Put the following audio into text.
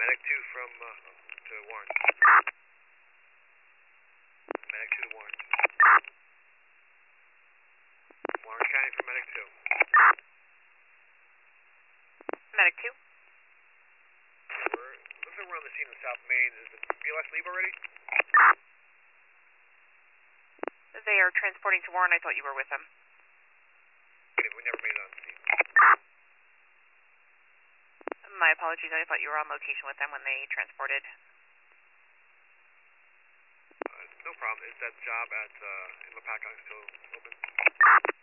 Medic 2 from, to Warren. Medic 2 to Warren. Warren County for Medic 2. Medic 2. Looks like we're on the scene in South Main. Is the BLS leave already? They are transporting to Warren. I thought you were with them. Okay, we never made it on scene. My apologies. I thought you were on location with them when they transported. No problem. Is that job at in Lapacong still open?